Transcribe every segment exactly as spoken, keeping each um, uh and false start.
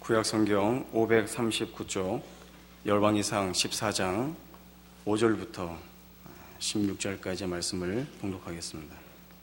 구약성경 오백삼십구 쪽 열왕기상 십사 장 오 절부터 십육 절까지의 말씀을 봉독하겠습니다.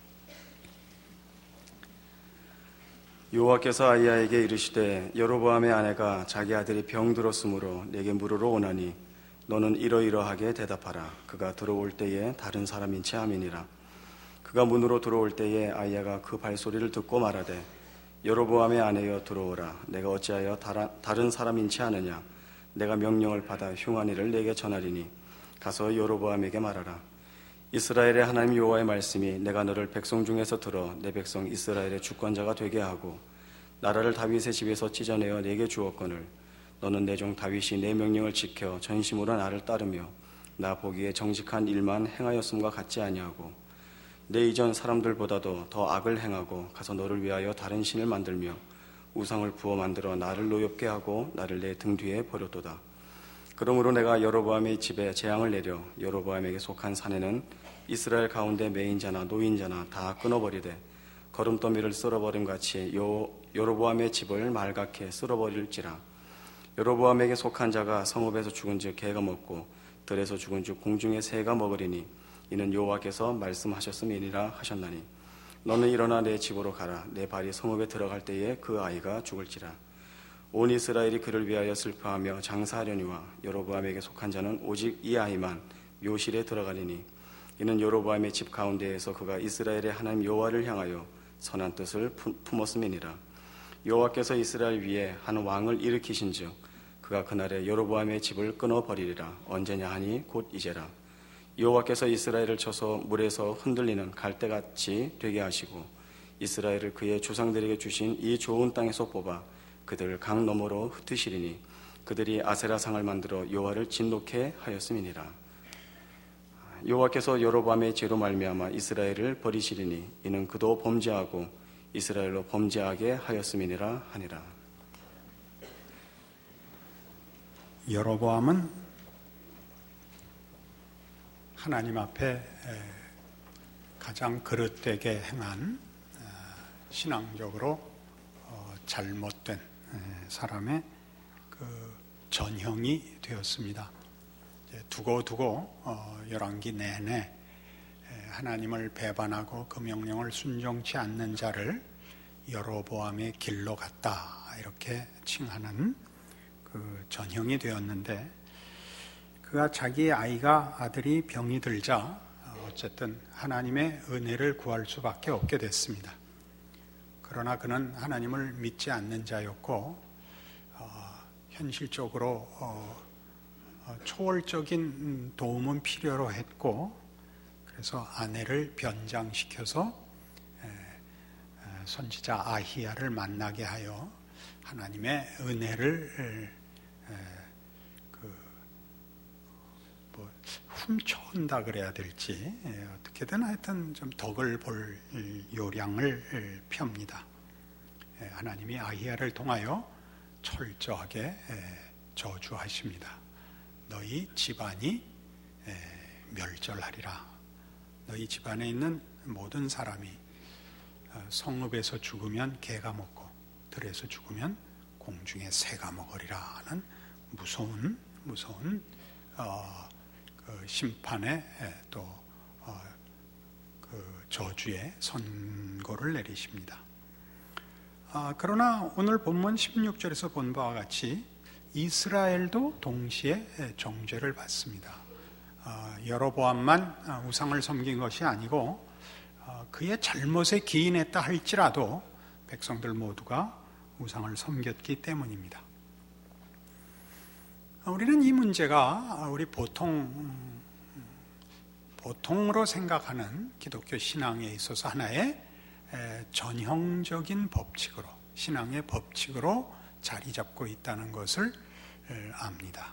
여호와께서 아히야에게 이르시되 여로보암의 아내가 자기 아들이 병들었으므로 내게 물으러 오나니 너는 이러이러하게 대답하라. 그가 들어올 때에 다른 사람인지 함이니라. 그가 문으로 들어올 때에 아히야가 그 발소리를 듣고 말하되 여로보암의 아내여 들어오라. 내가 어찌하여 다른 사람인지 아느냐. 내가 명령을 받아 흉한 일을 내게 전하리니 가서 여로보암에게 말하라. 이스라엘의 하나님 여호와의 말씀이 내가 너를 백성 중에서 들어 내 백성 이스라엘의 주권자가 되게 하고 나라를 다윗의 집에서 찢어내어 내게 주었거늘 너는 내 종 다윗이 내 명령을 지켜 전심으로 나를 따르며 나 보기에 정직한 일만 행하였음과 같지 아니하고 내 이전 사람들보다도 더 악을 행하고 가서 너를 위하여 다른 신을 만들며 우상을 부어 만들어 나를 노엽게 하고 나를 내 등 뒤에 버렸도다. 그러므로 내가 여로보암의 집에 재앙을 내려 여로보암에게 속한 산에는 이스라엘 가운데 매인자나 노인자나 다 끊어버리되 거름더미를 쓸어버림 같이 요 여로보암의 집을 말갛게 쓸어버릴지라. 여로보암에게 속한 자가 성읍에서 죽은즉 개가 먹고 들에서 죽은즉 공중의 새가 먹으리니 이는 여호와께서 말씀하셨음이니라 하셨나니 너는 일어나 내 집으로 가라. 내 발이 성읍에 들어갈 때에 그 아이가 죽을지라. 온 이스라엘이 그를 위하여 슬퍼하며 장사하려니와 여로보암에게 속한 자는 오직 이 아이만 묘실에 들어가리니 이는 여로보암의 집 가운데에서 그가 이스라엘의 하나님 여호와를 향하여 선한 뜻을 품었음이니라. 여호와께서 이스라엘 위에 한 왕을 일으키신즉 그가 그날에 여로보암의 집을 끊어버리리라. 언제냐 하니 곧 이제라. 여호와께서 이스라엘을 쳐서 물에서 흔들리는 갈대같이 되게 하시고 이스라엘을 그의 조상들에게 주신 이 좋은 땅에서 뽑아 그들을 강 너머로 흩으시리니 그들이 아세라상을 만들어 여호와를 진노케 하였음이니라. 여호와께서 여로보암의 죄로 말미암아 이스라엘을 버리시리니 이는 그도 범죄하고 이스라엘로 범죄하게 하였음이니라 하니라. 여로보암은 하나님 앞에 가장 그릇되게 행한 신앙적으로 잘못된 사람의 그 전형이 되었습니다. 두고 두고 열왕기 내내 하나님을 배반하고 그 명령을 순종치 않는 자를 여로보암의 길로 갔다 이렇게 칭하는 그 전형이 되었는데 그가 자기의 아이가 아들이 병이 들자 어쨌든 하나님의 은혜를 구할 수밖에 없게 됐습니다. 그러나 그는 하나님을 믿지 않는 자였고 어, 현실적으로 어, 어, 초월적인 도움은 필요로 했고 그래서 아내를 변장시켜서 에, 에, 선지자 아히야를 만나게 하여 하나님의 은혜를 에, 그, 뭐, 훔쳐온다 그래야 될지 에, 어떻게든 하여튼 좀 덕을 볼 요량을 펴니다. 에, 하나님이 아히야를 통하여 철저하게 에, 저주하십니다. 너희 집안이 에, 멸절하리라. 너희 집안에 있는 모든 사람이 성읍에서 죽으면 개가 먹고 들에서 죽으면 공중에 새가 먹으리라 하는 무서운 무서운 어, 그 심판의 또 어, 그 저주의 선고를 내리십니다. 아, 그러나 오늘 본문 십육 절에서 본 바와 같이 이스라엘도 동시에 정죄를 받습니다. 어, 여로보암만 우상을 섬긴 것이 아니고 어, 그의 잘못에 기인했다 할지라도 백성들 모두가 우상을 섬겼기 때문입니다. 어, 우리는 이 문제가 우리 보통 보통으로 생각하는 기독교 신앙에 있어서 하나의 에, 전형적인 법칙으로 신앙의 법칙으로 자리 잡고 있다는 것을 에, 압니다.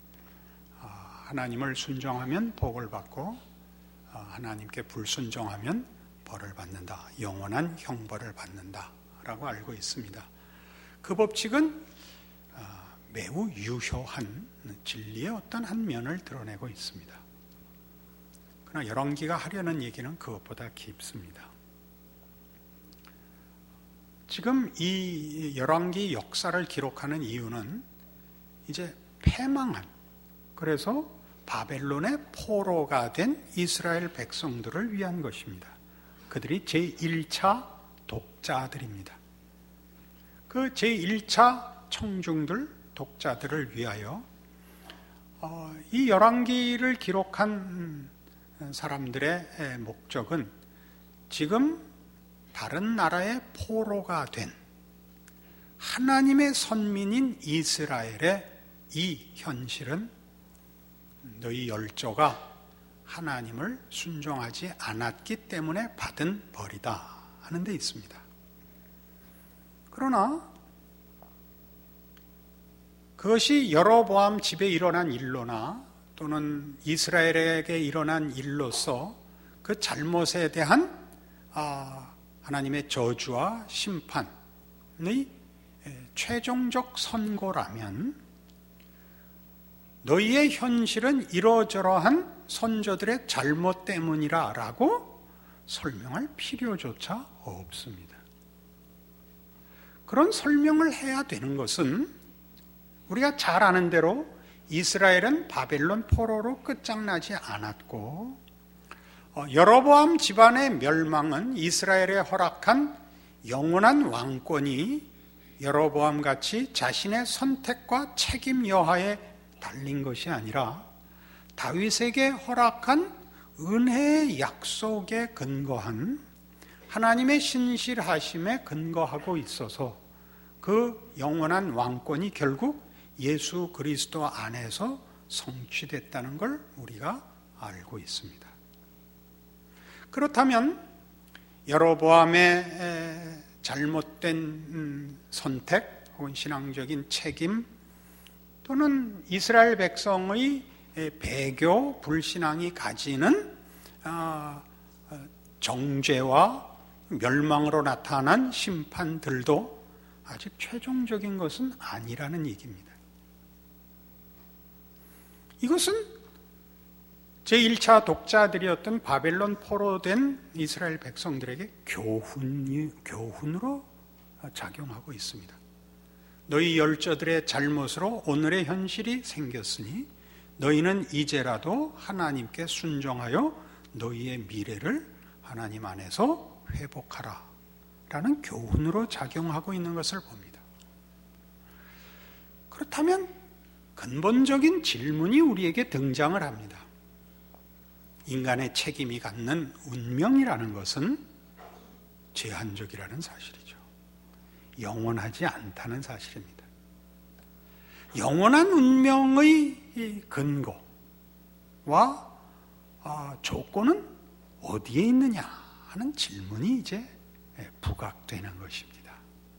하나님을 순종하면 복을 받고 하나님께 불순종하면 벌을 받는다. 영원한 형벌을 받는다 라고 알고 있습니다. 그 법칙은 매우 유효한 진리의 어떤 한 면을 드러내고 있습니다. 그러나 열왕기가 하려는 얘기는 그것보다 깊습니다. 지금 이 열왕기 역사를 기록하는 이유는 이제 패망한, 그래서 바벨론의 포로가 된 이스라엘 백성들을 위한 것입니다. 그들이 제일 차 독자들입니다. 그 제일 차 청중들, 독자들을 위하여 어, 이 열왕기를 기록한 사람들의 목적은 지금 다른 나라의 포로가 된 하나님의 선민인 이스라엘의 이 현실은 너희 열조가 하나님을 순종하지 않았기 때문에 받은 벌이다 하는 데 있습니다. 그러나 그것이 여로보암 집에 일어난 일로나 또는 이스라엘에게 일어난 일로서 그 잘못에 대한 하나님의 저주와 심판의 최종적 선고라면 너희의 현실은 이러저러한 선조들의 잘못 때문이라 라고 설명할 필요조차 없습니다. 그런 설명을 해야 되는 것은 우리가 잘 아는 대로 이스라엘은 바벨론 포로로 끝장나지 않았고 여로보암 집안의 멸망은 이스라엘에 허락한 영원한 왕권이 여로보암같이 자신의 선택과 책임 여하에 달린 것이 아니라 다윗에게 허락한 은혜의 약속에 근거한 하나님의 신실하심에 근거하고 있어서 그 영원한 왕권이 결국 예수 그리스도 안에서 성취됐다는 걸 우리가 알고 있습니다. 그렇다면 여로보암의 잘못된 선택 혹은 신앙적인 책임 또는 이스라엘 백성의 배교, 불신앙이 가지는 정죄와 멸망으로 나타난 심판들도 아직 최종적인 것은 아니라는 얘기입니다. 이것은 제일 차 독자들이었던 바벨론 포로된 이스라엘 백성들에게 교훈이, 교훈으로 작용하고 있습니다. 너희 열조들의 잘못으로 오늘의 현실이 생겼으니 너희는 이제라도 하나님께 순종하여 너희의 미래를 하나님 안에서 회복하라 라는 교훈으로 작용하고 있는 것을 봅니다. 그렇다면 근본적인 질문이 우리에게 등장을 합니다. 인간의 책임이 갖는 운명이라는 것은 제한적이라는 사실이죠. 영원하지 않다는 사실입니다. 영원한 운명의 근거와 조건은 어디에 있느냐 하는 질문이 이제 부각되는 것입니다.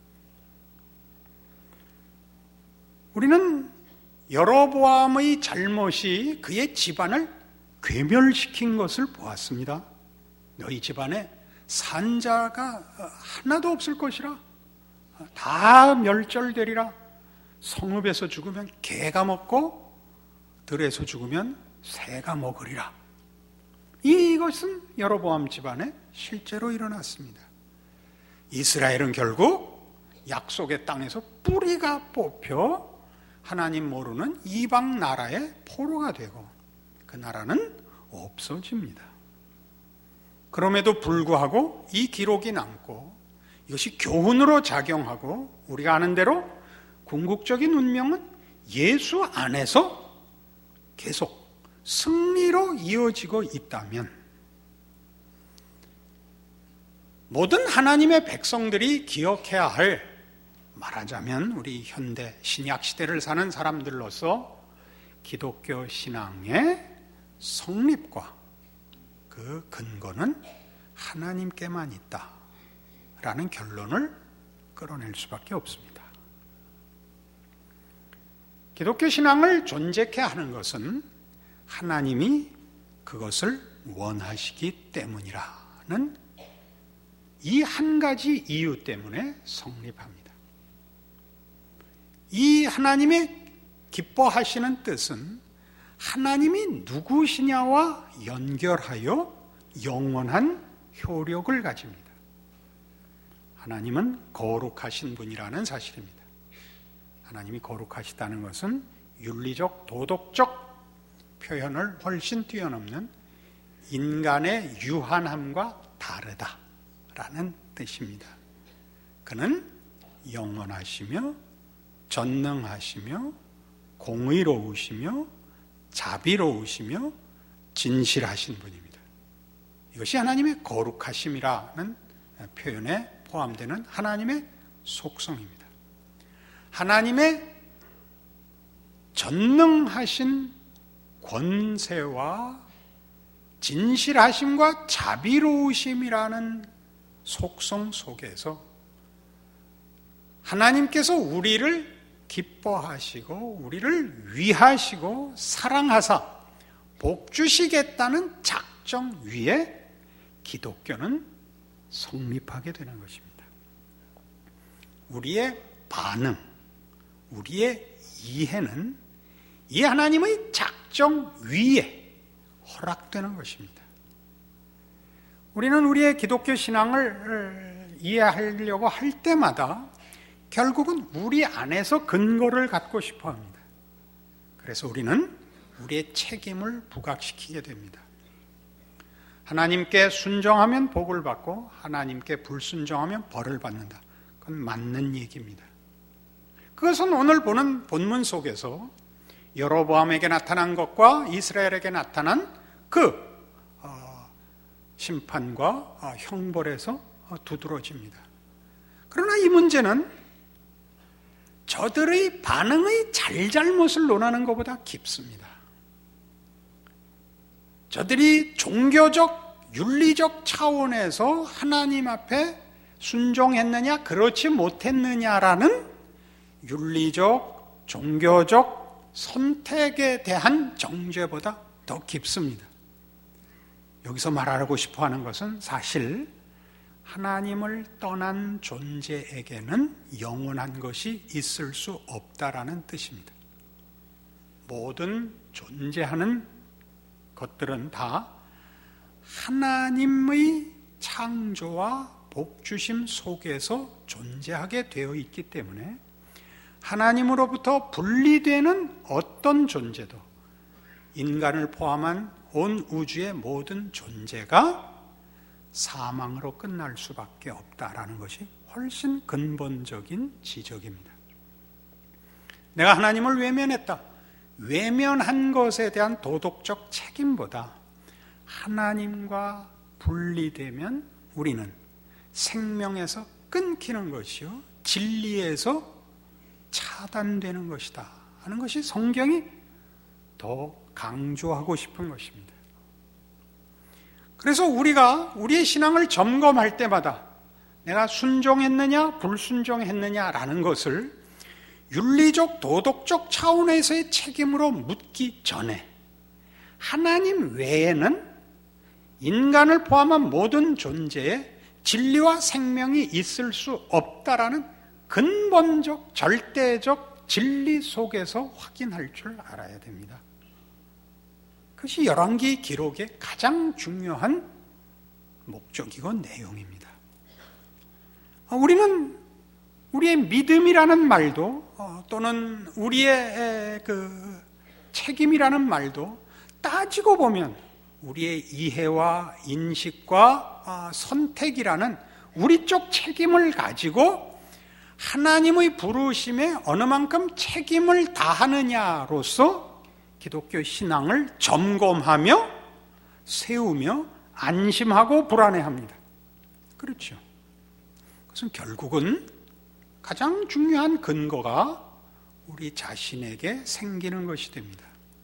우리는 여로보암의 잘못이 그의 집안을 괴멸시킨 것을 보았습니다. 너희 집안에 산자가 하나도 없을 것이라, 다 멸절되리라. 성읍에서 죽으면 개가 먹고 들에서 죽으면 새가 먹으리라. 이것은 여로보암 집안에 실제로 일어났습니다. 이스라엘은 결국 약속의 땅에서 뿌리가 뽑혀 하나님 모르는 이방 나라의 포로가 되고 그 나라는 없어집니다. 그럼에도 불구하고 이 기록이 남고 이것이 교훈으로 작용하고 우리가 아는 대로 궁극적인 운명은 예수 안에서 계속 승리로 이어지고 있다면 모든 하나님의 백성들이 기억해야 할, 말하자면 우리 현대 신약 시대를 사는 사람들로서 기독교 신앙의 성립과 그 근거는 하나님께만 있다라는 결론을 끌어낼 수밖에 없습니다. 기독교 신앙을 존재케 하는 것은 하나님이 그것을 원하시기 때문이라는 이 한 가지 이유 때문에 성립합니다. 이 하나님의 기뻐하시는 뜻은 하나님이 누구시냐와 연결하여 영원한 효력을 가집니다. 하나님은 거룩하신 분이라는 사실입니다. 하나님이 거룩하시다는 것은 윤리적, 도덕적 표현을 훨씬 뛰어넘는 인간의 유한함과 다르다라는 뜻입니다. 그는 영원하시며 전능하시며 공의로우시며 자비로우시며 진실하신 분입니다. 이것이 하나님의 거룩하심이라는 표현에 포함되는 하나님의 속성입니다. 하나님의 전능하신 권세와 진실하심과 자비로우심이라는 속성 속에서 하나님께서 우리를 기뻐하시고 우리를 위하시고 사랑하사 복 주시겠다는 작정 위에 기독교는 성립하게 되는 것입니다. 우리의 반응, 우리의 이해는 이 하나님의 작정 위에 허락되는 것입니다. 우리는 우리의 기독교 신앙을 이해하려고 할 때마다 결국은 우리 안에서 근거를 갖고 싶어 합니다. 그래서 우리는 우리의 책임을 부각시키게 됩니다. 하나님께 순종하면 복을 받고 하나님께 불순종하면 벌을 받는다. 그건 맞는 얘기입니다. 그것은 오늘 보는 본문 속에서 여로보암에게 나타난 것과 이스라엘에게 나타난 그 어, 심판과 어, 형벌에서 어, 두드러집니다. 그러나 이 문제는 저들의 반응의 잘잘못을 논하는 것보다 깊습니다. 저들이 종교적, 윤리적 차원에서 하나님 앞에 순종했느냐, 그렇지 못했느냐라는 윤리적, 종교적 선택에 대한 정죄보다 더 깊습니다. 여기서 말하고 싶어 하는 것은 사실 하나님을 떠난 존재에게는 영원한 것이 있을 수 없다라는 뜻입니다. 모든 존재하는 것들은 다 하나님의 창조와 복주심 속에서 존재하게 되어 있기 때문에 하나님으로부터 분리되는 어떤 존재도 인간을 포함한 온 우주의 모든 존재가 사망으로 끝날 수밖에 없다라는 것이 훨씬 근본적인 지적입니다. 내가 하나님을 외면했다. 외면한 것에 대한 도덕적 책임보다 하나님과 분리되면 우리는 생명에서 끊기는 것이요, 진리에서 차단되는 것이다 하는 것이 성경이 더 강조하고 싶은 것입니다. 그래서 우리가 우리의 신앙을 점검할 때마다 내가 순종했느냐 불순종했느냐라는 것을 윤리적 도덕적 차원에서의 책임으로 묻기 전에 하나님 외에는 인간을 포함한 모든 존재에 진리와 생명이 있을 수 없다라는 근본적 절대적 진리 속에서 확인할 줄 알아야 됩니다. 그것이 열왕기 기록의 가장 중요한 목적이고 내용입니다. 우리는 우리의 믿음이라는 말도 또는 우리의 그 책임이라는 말도 따지고 보면 우리의 이해와 인식과 선택이라는 우리 쪽 책임을 가지고 하나님의 부르심에 어느 만큼 책임을 다하느냐로서 기독교 신앙을 점검하며 세우며 안심하고 불안해합니다. 그렇죠. 그것은 결국은 가장 중요한 근거가 우리 자신에게 생기는 것이 됩니다.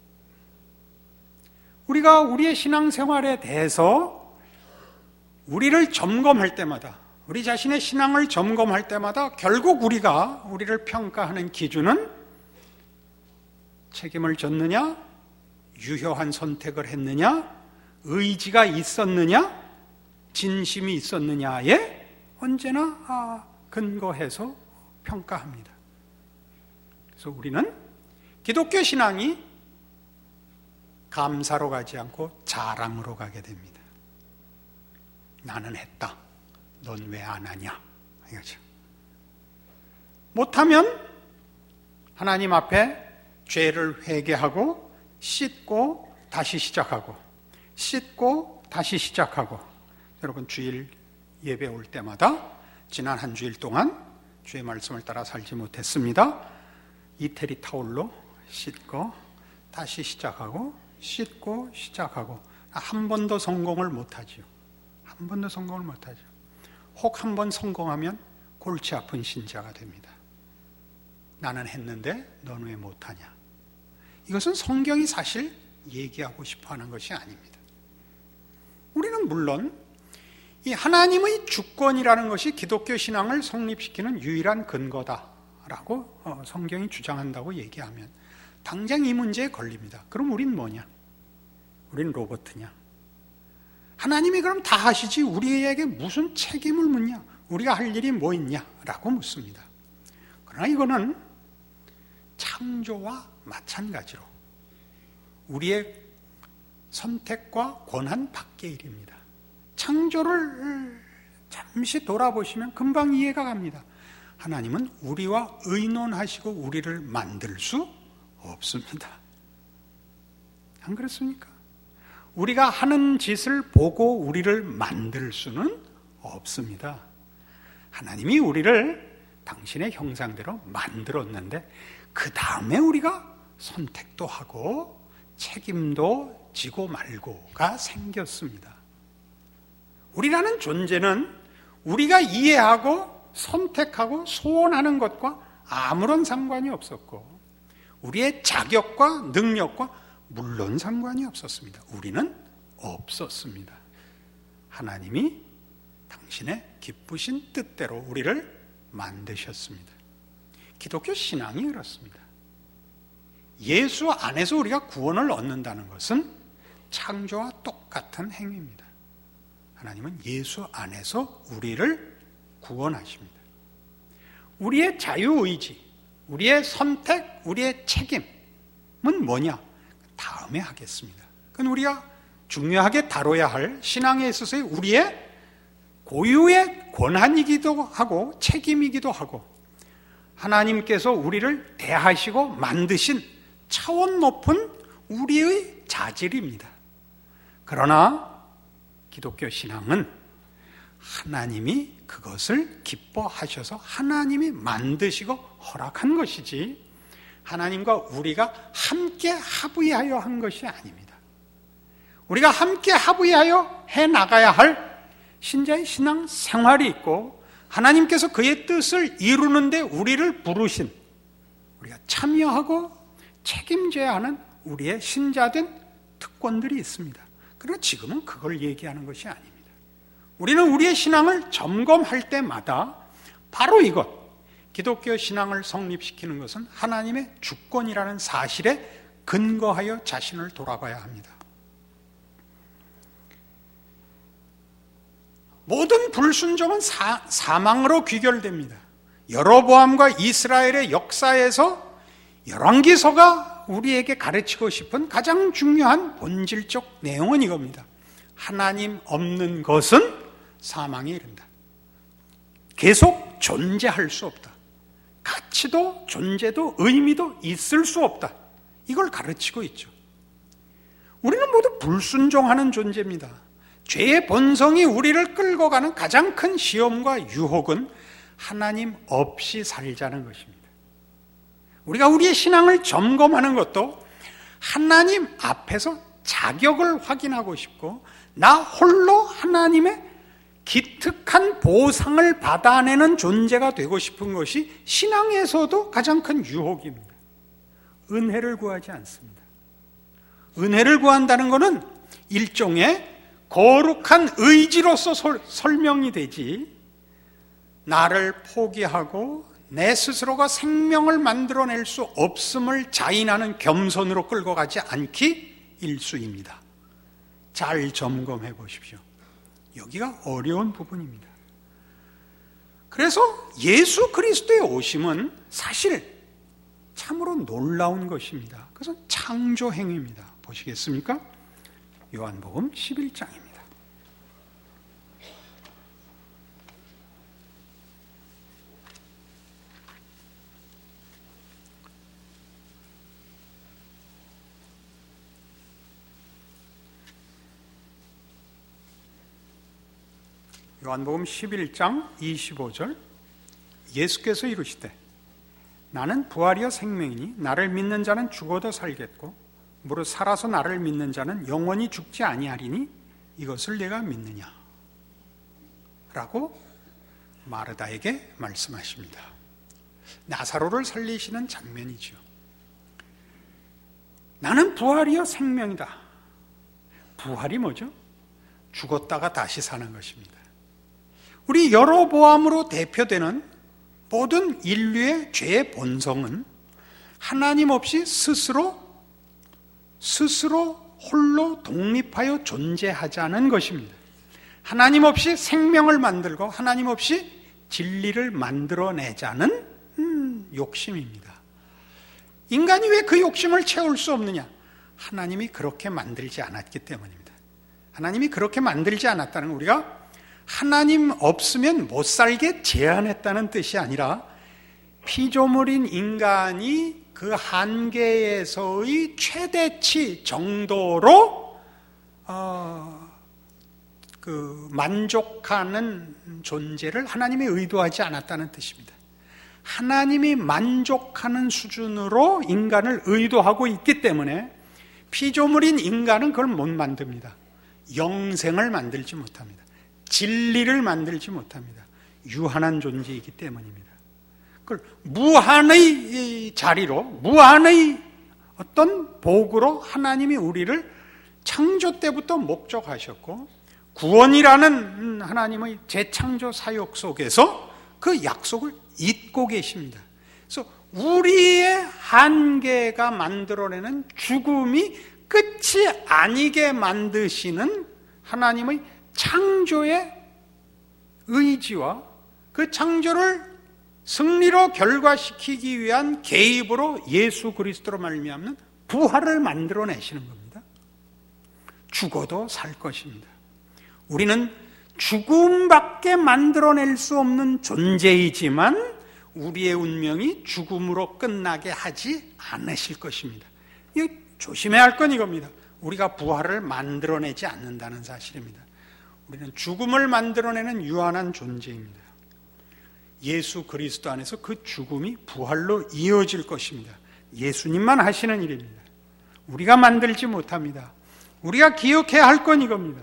우리가 우리의 신앙생활에 대해서 우리를 점검할 때마다, 우리 자신의 신앙을 점검할 때마다 결국 우리가 우리를 평가하는 기준은 책임을 졌느냐, 유효한 선택을 했느냐, 의지가 있었느냐, 진심이 있었느냐에 언제나 근거해서 평가합니다. 그래서 우리는 기독교 신앙이 감사로 가지 않고 자랑으로 가게 됩니다. 나는 했다. 넌 왜 안 하냐? 이거죠. 못하면 하나님 앞에 죄를 회개하고 씻고 다시 시작하고 씻고 다시 시작하고. 여러분 주일 예배 올 때마다 지난 한 주일 동안 주의 말씀을 따라 살지 못했습니다. 이태리 타올로 씻고 다시 시작하고 씻고 시작하고. 한 번도 성공을 못하죠. 한 번도 성공을 못하죠. 혹 한 번 성공하면 골치 아픈 신자가 됩니다. 나는 했는데 너는 왜 못하냐. 이것은 성경이 사실 얘기하고 싶어하는 것이 아닙니다. 우리는 물론 이 하나님의 주권이라는 것이 기독교 신앙을 성립시키는 유일한 근거다라고 성경이 주장한다고 얘기하면 당장 이 문제에 걸립니다. 그럼 우린 뭐냐? 우린 로봇이냐? 하나님이 그럼 다 하시지 우리에게 무슨 책임을 묻냐? 우리가 할 일이 뭐 있냐? 라고 묻습니다. 그러나 이거는 창조와 마찬가지로 우리의 선택과 권한 밖의 일입니다. 창조를 잠시 돌아보시면 금방 이해가 갑니다. 하나님은 우리와 의논하시고 우리를 만들 수 없습니다. 안 그렇습니까? 우리가 하는 짓을 보고 우리를 만들 수는 없습니다. 하나님이 우리를 당신의 형상대로 만들었는데 그 다음에 우리가 선택도 하고 책임도 지고 말고가 생겼습니다. 우리라는 존재는 우리가 이해하고 선택하고 소원하는 것과 아무런 상관이 없었고 우리의 자격과 능력과 물론 상관이 없었습니다. 우리는 없었습니다. 하나님이 당신의 기쁘신 뜻대로 우리를 만드셨습니다. 기독교 신앙이 그렇습니다. 예수 안에서 우리가 구원을 얻는다는 것은 창조와 똑같은 행위입니다. 하나님은 예수 안에서 우리를 구원하십니다. 우리의 자유의지, 우리의 선택, 우리의 책임은 뭐냐? 다음에 하겠습니다. 그건 우리가 중요하게 다뤄야 할 신앙에 있어서의 우리의 고유의 권한이기도 하고 책임이기도 하고 하나님께서 우리를 대하시고 만드신 차원 높은 우리의 자질입니다. 그러나 기독교 신앙은 하나님이 그것을 기뻐하셔서 하나님이 만드시고 허락한 것이지 하나님과 우리가 함께 합의하여 한 것이 아닙니다. 우리가 함께 합의하여 해나가야 할 신자의 신앙 생활이 있고 하나님께서 그의 뜻을 이루는데 우리를 부르신 우리가 참여하고 책임져야 하는 우리의 신자된 특권들이 있습니다. 그러나 지금은 그걸 얘기하는 것이 아닙니다. 우리는 우리의 신앙을 점검할 때마다 바로 이것, 기독교 신앙을 성립시키는 것은 하나님의 주권이라는 사실에 근거하여 자신을 돌아봐야 합니다. 모든 불순종은 사, 사망으로 귀결됩니다. 여로보암과 이스라엘의 역사에서 열왕기서가 우리에게 가르치고 싶은 가장 중요한 본질적 내용은 이겁니다. 하나님 없는 것은 사망에 이른다. 계속 존재할 수 없다. 가치도 존재도 의미도 있을 수 없다. 이걸 가르치고 있죠. 우리는 모두 불순종하는 존재입니다. 죄의 본성이 우리를 끌고 가는 가장 큰 시험과 유혹은 하나님 없이 살자는 것입니다. 우리가 우리의 신앙을 점검하는 것도 하나님 앞에서 자격을 확인하고 싶고 나 홀로 하나님의 기특한 보상을 받아내는 존재가 되고 싶은 것이 신앙에서도 가장 큰 유혹입니다. 은혜를 구하지 않습니다. 은혜를 구한다는 것은 일종의 거룩한 의지로서 설, 설명이 되지 나를 포기하고 내 스스로가 생명을 만들어낼 수 없음을 자인하는 겸손으로 끌고 가지 않기 일수입니다. 잘 점검해 보십시오. 여기가 어려운 부분입니다. 그래서 예수 그리스도의 오심은 사실 참으로 놀라운 것입니다. 그것은 창조 행위입니다. 보시겠습니까? 요한복음 십일 장입니다. 요한복음 십일 장 이십오 절, 예수께서 이르시되 나는 부활이요 생명이니 나를 믿는 자는 죽어도 살겠고 무릇 살아서 나를 믿는 자는 영원히 죽지 아니하리니 이것을 내가 믿느냐 라고 마르다에게 말씀하십니다. 나사로를 살리시는 장면이죠. 나는 부활이요 생명이다. 부활이 뭐죠? 죽었다가 다시 사는 것입니다. 우리 여로보암으로 대표되는 모든 인류의 죄의 본성은 하나님 없이 스스로 스스로 홀로 독립하여 존재하자는 것입니다. 하나님 없이 생명을 만들고 하나님 없이 진리를 만들어내자는 음, 욕심입니다. 인간이 왜 그 욕심을 채울 수 없느냐? 하나님이 그렇게 만들지 않았기 때문입니다. 하나님이 그렇게 만들지 않았다는 건 우리가 하나님 없으면 못 살게 제한했다는 뜻이 아니라 피조물인 인간이 그 한계에서의 최대치 정도로 어, 그 만족하는 존재를 하나님이 의도하지 않았다는 뜻입니다. 하나님이 만족하는 수준으로 인간을 의도하고 있기 때문에 피조물인 인간은 그걸 못 만듭니다. 영생을 만들지 못합니다. 진리를 만들지 못합니다. 유한한 존재이기 때문입니다. 그걸 무한의 자리로, 무한의 어떤 복으로 하나님이 우리를 창조 때부터 목적하셨고 구원이라는 하나님의 재창조 사역 속에서 그 약속을 잇고 계십니다. 그래서 우리의 한계가 만들어내는 죽음이 끝이 아니게 만드시는 하나님의 창조의 의지와 그 창조를 승리로 결과시키기 위한 개입으로 예수 그리스도로 말미암는 부활을 만들어내시는 겁니다. 죽어도 살 것입니다. 우리는 죽음밖에 만들어낼 수 없는 존재이지만 우리의 운명이 죽음으로 끝나게 하지 않으실 것입니다. 이거 조심해야 할 건 이겁니다. 우리가 부활을 만들어내지 않는다는 사실입니다. 우리는 죽음을 만들어내는 유한한 존재입니다. 예수 그리스도 안에서 그 죽음이 부활로 이어질 것입니다. 예수님만 하시는 일입니다. 우리가 만들지 못합니다. 우리가 기억해야 할 건 이겁니다.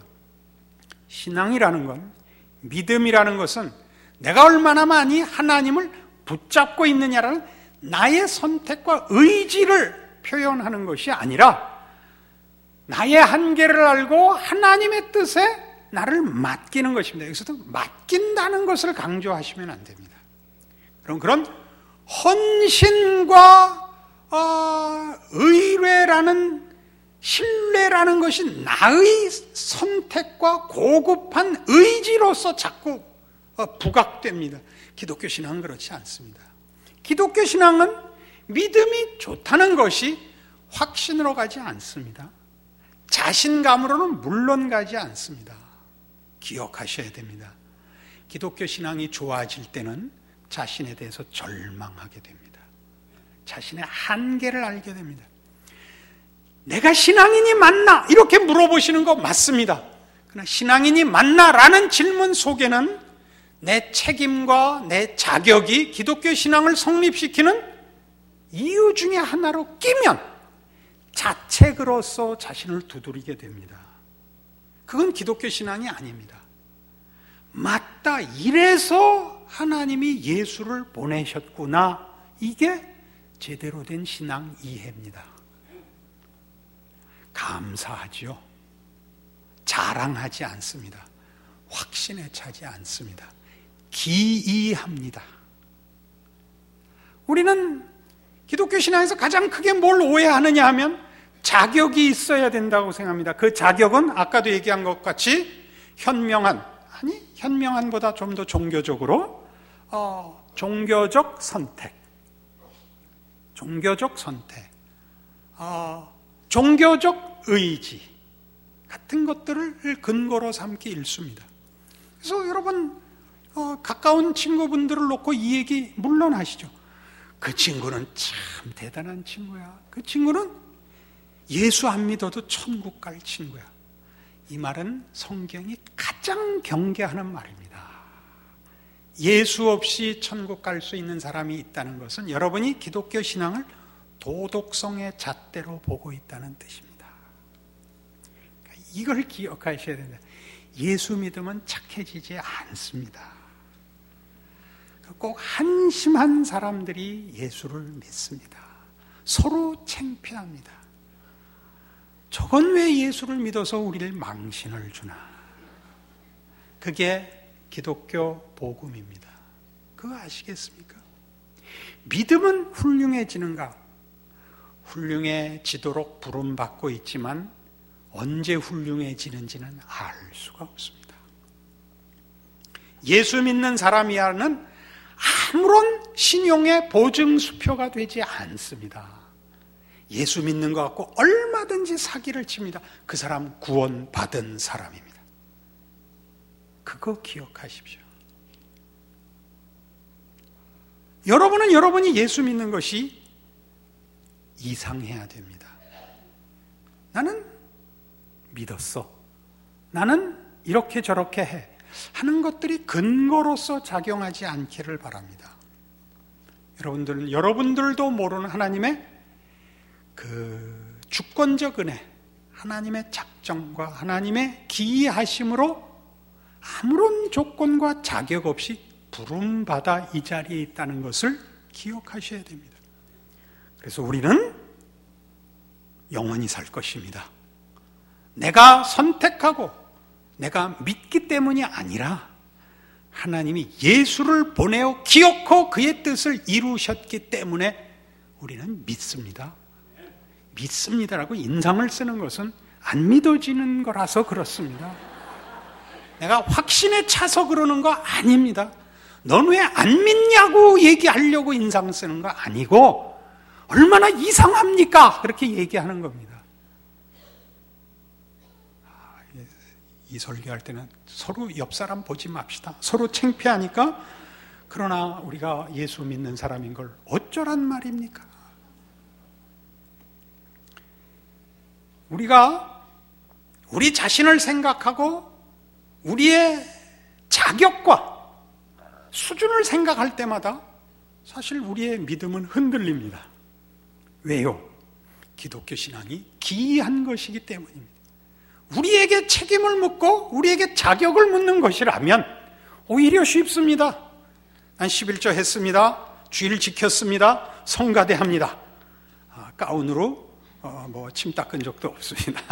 신앙이라는 건, 믿음이라는 것은 내가 얼마나 많이 하나님을 붙잡고 있느냐라는 나의 선택과 의지를 표현하는 것이 아니라 나의 한계를 알고 하나님의 뜻에 나를 맡기는 것입니다. 여기서도 맡긴다는 것을 강조하시면 안 됩니다. 그럼 그런 헌신과 어, 의뢰라는 신뢰라는 것이 나의 선택과 고급한 의지로서 자꾸 어, 부각됩니다. 기독교 신앙은 그렇지 않습니다. 기독교 신앙은 믿음이 좋다는 것이 확신으로 가지 않습니다. 자신감으로는 물론 가지 않습니다. 기억하셔야 됩니다. 기독교 신앙이 좋아질 때는 자신에 대해서 절망하게 됩니다. 자신의 한계를 알게 됩니다. 내가 신앙인이 맞나? 이렇게 물어보시는 거 맞습니다. 그러나 신앙인이 맞나? 라는 질문 속에는 내 책임과 내 자격이 기독교 신앙을 성립시키는 이유 중에 하나로 끼면 자책으로서 자신을 두드리게 됩니다. 그건 기독교 신앙이 아닙니다. 맞다, 이래서 하나님이 예수를 보내셨구나. 이게 제대로 된 신앙 이해입니다. 감사하지요. 자랑하지 않습니다. 확신에 차지 않습니다. 기이합니다. 우리는 기독교 신앙에서 가장 크게 뭘 오해하느냐 하면 자격이 있어야 된다고 생각합니다. 그 자격은 아까도 얘기한 것 같이 현명한, 아니 현명한보다 좀 더 종교적으로 어, 종교적 선택, 종교적 선택, 어, 종교적 의지 같은 것들을 근거로 삼기 일쑤입니다. 그래서 여러분 어, 가까운 친구분들을 놓고 이 얘기 물론 하시죠. 그 친구는 참 대단한 친구야. 그 친구는 예수 안 믿어도 천국 갈 친구야. 이 말은 성경이 가장 경계하는 말입니다. 예수 없이 천국 갈 수 있는 사람이 있다는 것은 여러분이 기독교 신앙을 도덕성의 잣대로 보고 있다는 뜻입니다. 그러니까 이걸 기억하셔야 된다. 예수 믿으면 착해지지 않습니다. 꼭 한심한 사람들이 예수를 믿습니다. 서로 창피합니다. 저건 왜 예수를 믿어서 우리를 망신을 주나? 그게 기독교 복음입니다. 그거 아시겠습니까? 믿음은 훌륭해지는가? 훌륭해지도록 부름받고 있지만 언제 훌륭해지는지는 알 수가 없습니다. 예수 믿는 사람이야는 아무런 신용의 보증수표가 되지 않습니다. 예수 믿는 것 같고 얼마든지 사기를 칩니다. 그 사람 구원받은 사람입니다. 그거 기억하십시오. 여러분은 여러분이 예수 믿는 것이 이상해야 됩니다. 나는 믿었어. 나는 이렇게 저렇게 해. 하는 것들이 근거로서 작용하지 않기를 바랍니다. 여러분들, 여러분들도 모르는 하나님의 그 주권적 은혜, 하나님의 작정과 하나님의 기이하심으로 아무런 조건과 자격 없이 부름받아 이 자리에 있다는 것을 기억하셔야 됩니다. 그래서 우리는 영원히 살 것입니다. 내가 선택하고 내가 믿기 때문이 아니라 하나님이 예수를 보내어 기어코 그의 뜻을 이루셨기 때문에 우리는 믿습니다. 믿습니다라고 인상을 쓰는 것은 안 믿어지는 거라서 그렇습니다. 내가 확신에 차서 그러는 거 아닙니다. 넌 왜 안 믿냐고 얘기하려고 인상 쓰는 거 아니고 얼마나 이상합니까? 그렇게 얘기하는 겁니다. 이 설교할 때는 서로 옆 사람 보지 맙시다. 서로 창피하니까. 그러나 우리가 예수 믿는 사람인 걸 어쩌란 말입니까? 우리가 우리 자신을 생각하고 우리의 자격과 수준을 생각할 때마다 사실 우리의 믿음은 흔들립니다. 왜요? 기독교 신앙이 기이한 것이기 때문입니다. 우리에게 책임을 묻고 우리에게 자격을 묻는 것이라면 오히려 쉽습니다. 난 십일조 했습니다. 주일 지켰습니다. 성가대합니다. 아, 가운으로 어, 뭐 침 닦은 적도 없습니다.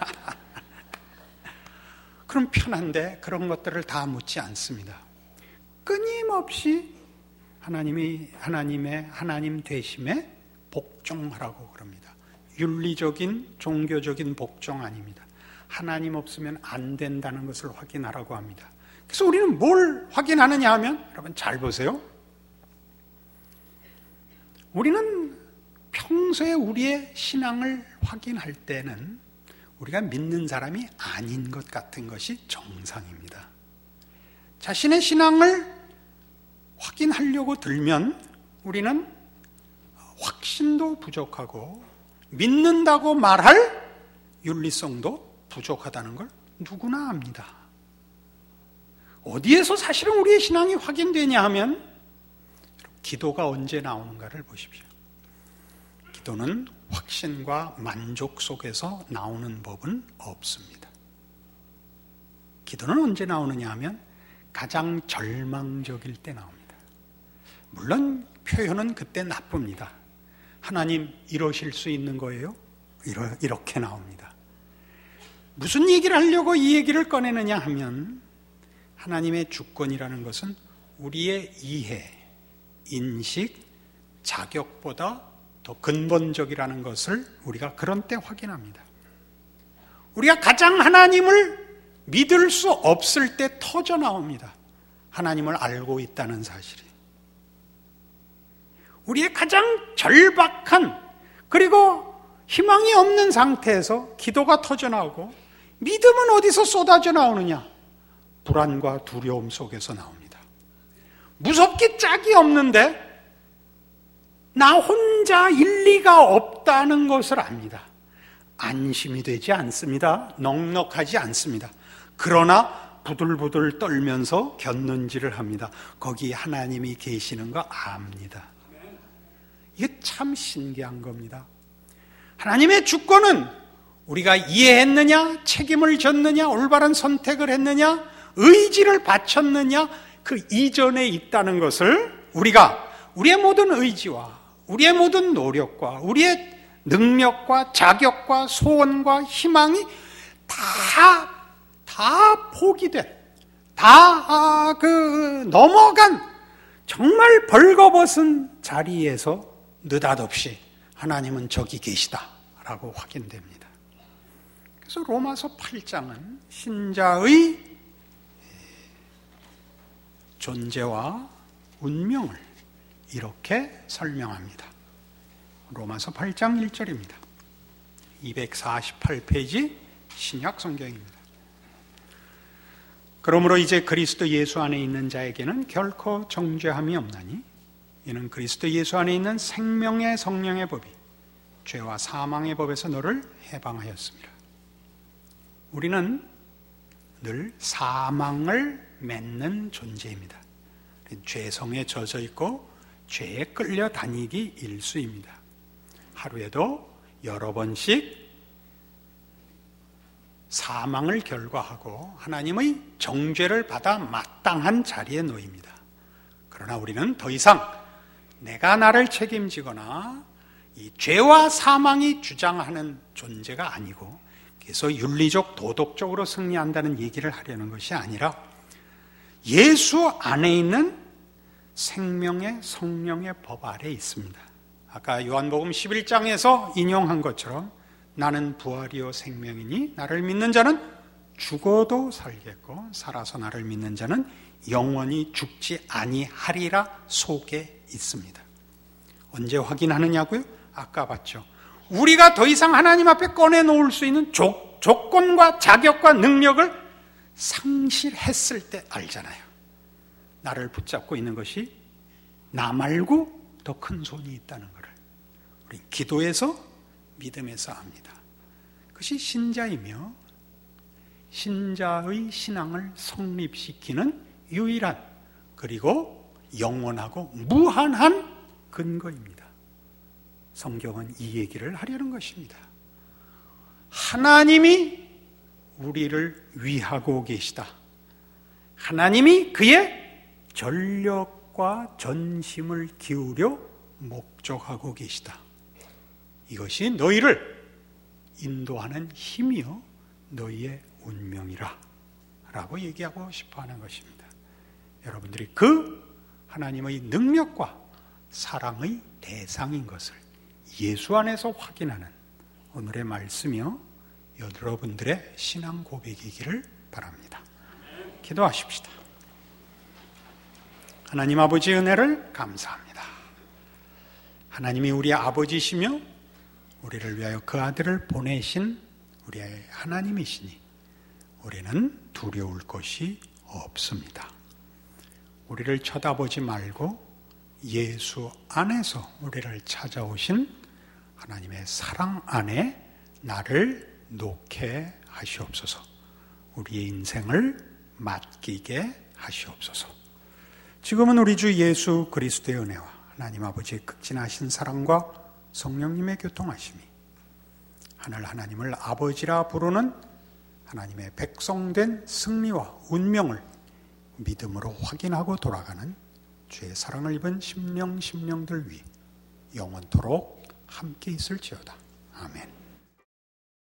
그럼 편한데 그런 것들을 다 묻지 않습니다. 끊임없이 하나님이 하나님의 하나님 되심에 복종하라고 그럽니다. 윤리적인 종교적인 복종 아닙니다. 하나님 없으면 안 된다는 것을 확인하라고 합니다. 그래서 우리는 뭘 확인하느냐 하면 여러분 잘 보세요. 우리는 평소에 우리의 신앙을 확인할 때는 우리가 믿는 사람이 아닌 것 같은 것이 정상입니다. 자신의 신앙을 확인하려고 들면 우리는 확신도 부족하고 믿는다고 말할 윤리성도 부족하다는 걸 누구나 압니다. 어디에서 사실은 우리의 신앙이 확인되냐 하면 기도가 언제 나오는가를 보십시오. 기도는 확신과 만족 속에서 나오는 법은 없습니다. 기도는 언제 나오느냐 하면 가장 절망적일 때 나옵니다. 물론 표현은 그때 나쁩니다. 하나님 이러실 수 있는 거예요? 이렇게 나옵니다. 무슨 얘기를 하려고 이 얘기를 꺼내느냐 하면 하나님의 주권이라는 것은 우리의 이해, 인식, 자격보다 더 근본적이라는 것을 우리가 그런 때 확인합니다. 우리가 가장 하나님을 믿을 수 없을 때 터져 나옵니다. 하나님을 알고 있다는 사실이. 우리의 가장 절박한 그리고 희망이 없는 상태에서 기도가 터져 나오고 믿음은 어디서 쏟아져 나오느냐? 불안과 두려움 속에서 나옵니다. 무섭기 짝이 없는데 나 혼자 일리가 없다는 것을 압니다. 안심이 되지 않습니다. 넉넉하지 않습니다. 그러나 부들부들 떨면서 겼는지를 합니다. 거기 하나님이 계시는 거 압니다. 이게 참 신기한 겁니다. 하나님의 주권은 우리가 이해했느냐, 책임을 졌느냐, 올바른 선택을 했느냐, 의지를 바쳤느냐, 그 이전에 있다는 것을 우리가 우리의 모든 의지와 우리의 모든 노력과 우리의 능력과 자격과 소원과 희망이 다, 다 포기된, 다, 그, 넘어간, 정말 벌거벗은 자리에서 느닷없이 하나님은 저기 계시다라고 확인됩니다. 그래서 로마서 팔 장은 신자의 존재와 운명을 이렇게 설명합니다. 로마서 팔 장 일 절입니다. 이백사십팔 페이지 신약 성경입니다. 그러므로 이제 그리스도 예수 안에 있는 자에게는 결코 정죄함이 없나니 이는 그리스도 예수 안에 있는 생명의 성령의 법이 죄와 사망의 법에서 너를 해방하였습니다. 우리는 늘 사망을 맺는 존재입니다. 죄성에 젖어 있고 죄에 끌려다니기 일쑤입니다. 하루에도 여러 번씩 사망을 결과하고 하나님의 정죄를 받아 마땅한 자리에 놓입니다. 그러나 우리는 더 이상 내가 나를 책임지거나 이 죄와 사망이 주장하는 존재가 아니고, 그래서 윤리적 도덕적으로 승리한다는 얘기를 하려는 것이 아니라 예수 안에 있는 생명의 성령의 법 아래 있습니다. 아까 요한복음 십일 장에서 인용한 것처럼 나는 부활이요 생명이니 나를 믿는 자는 죽어도 살겠고 살아서 나를 믿는 자는 영원히 죽지 아니하리라 속에 있습니다. 언제 확인하느냐고요? 아까 봤죠. 우리가 더 이상 하나님 앞에 꺼내놓을 수 있는 조, 조건과 자격과 능력을 상실했을 때 알잖아요. 나를 붙잡고 있는 것이 나 말고 더 큰 손이 있다는 것을 우리 기도에서 믿음에서 압니다. 그것이 신자이며 신자의 신앙을 성립시키는 유일한 그리고 영원하고 무한한 근거입니다. 성경은 이 얘기를 하려는 것입니다. 하나님이 우리를 위하고 계시다. 하나님이 그의 전력과 전심을 기울여 목적하고 계시다. 이것이 너희를 인도하는 힘이요 너희의 운명이라 라고 얘기하고 싶어하는 것입니다. 여러분들이 그 하나님의 능력과 사랑의 대상인 것을 예수 안에서 확인하는 오늘의 말씀이요 여러분들의 신앙 고백이기를 바랍니다. 기도하십시다. 하나님 아버지의 은혜를 감사합니다. 하나님이 우리 아버지시며 우리를 위하여 그 아들을 보내신 우리의 하나님이시니 우리는 두려울 것이 없습니다. 우리를 쳐다보지 말고 예수 안에서 우리를 찾아오신 하나님의 사랑 안에 나를 놓게 하시옵소서. 우리의 인생을 맡기게 하시옵소서. 지금은 우리 주 예수 그리스도의 은혜와 하나님 아버지의 극진하신 사랑과 성령님의 교통하심이 하늘 하나님을 아버지라 부르는 하나님의 백성된 승리와 운명을 믿음으로 확인하고 돌아가는 주의 사랑을 입은 심령 심령들 위 영원토록 함께 있을지어다. 아멘.